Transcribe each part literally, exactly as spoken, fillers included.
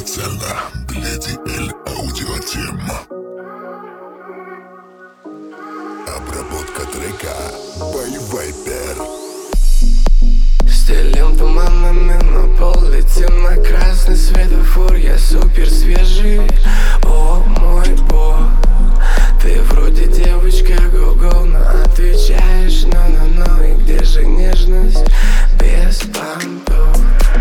Специально для ди эл Аудиотем. Обработка трека by Viper. Стелем туманами на пол, летим на красный светофор. Я супер свежий, о мой бог. Ты вроде девочка го-го, но отвечаешь но-но-но. И где же нежность без понтов?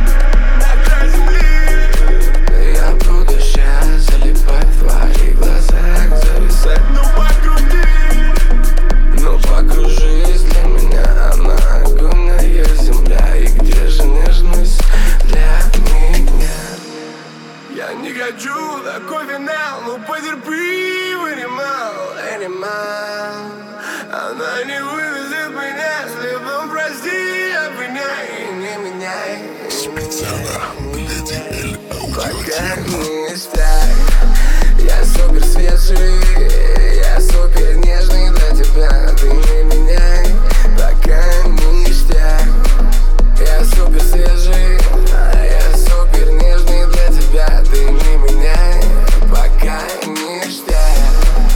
Я буду сейчас залипать в твоих глазах, зависать. Ну покрути, ну покружись, для меня она огромная земля. И где же нежность для меня? Я не хочу такой финал, ну потерпи, вынимал, энимал. Она не вывезет меня, слепым прости, обвиняй, не меняй. Специально для ди эл Пока Аудиотем. не спят, я супер свежий, я супер нежный для тебя, ты не меняй. Пока ништяк, я супер свежий, я супер нежный для тебя, ты не меняй. Пока ништяк,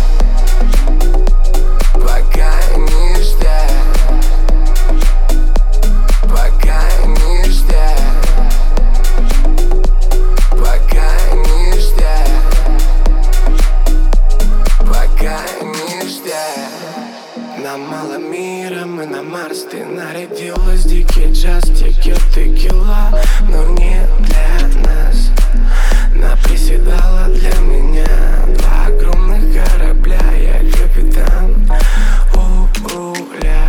пока ништяк, пока ништяк. Пока ништяк, пока ништяк. Нам мало мира, мы на Марс. Ты нарядилась, дикий джаз, текет текила, но не для нас. Наприседала для меня два огромных корабля. Я капитан у руля.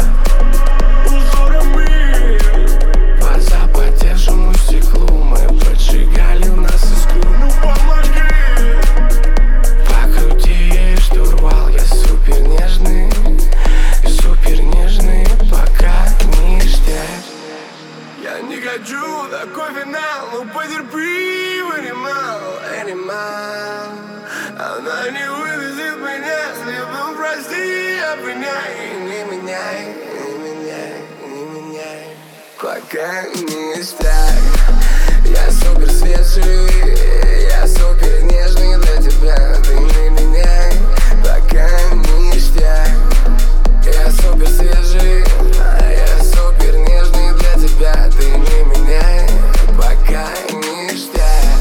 По запотевшему стеклу мы поджигали в нас искру. Ну помоги! Покрути штурвал, я супер нежный, супер нежный, пока ништяк. Я не хочу такой финал, ну потерпи, вынимал, энимал. Она не вывезет меня, слепым прости, обвиняй, не меняй, не меняй, не меняй. Пока ништяк, я супер свежий, я супер нежный для тебя, ты не меняй. Пока ништяк, я супер свежий, я супер нежный для тебя, ты не меняй. Пока ништяк,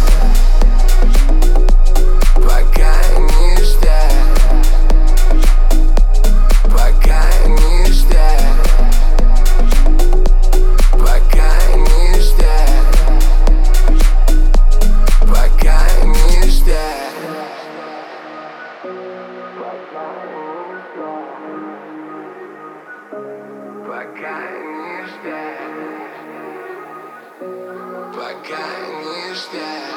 пока ништяк, пока ништяк, пока ништяк, пока ништяк. Пока ништяк, пока ништяк,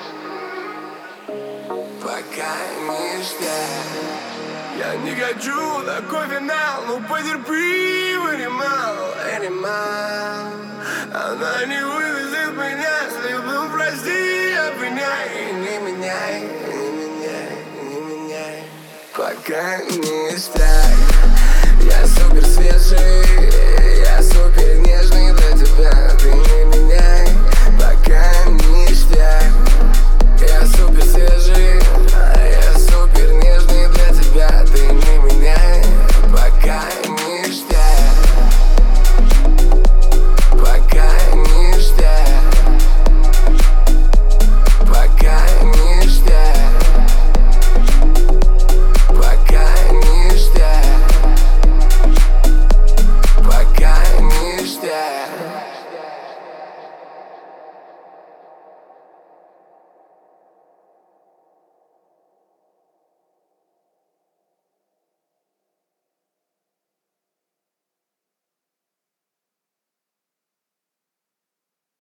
пока ништяк. Я не хочу такой финал, ну потерпи, вынимал, энимал. Она не вывезет меня, слепым прости, обвиняй, не меняй, не меняй, не меняй. Пока ништяк, я супер свежий, я супер нежный для тебя.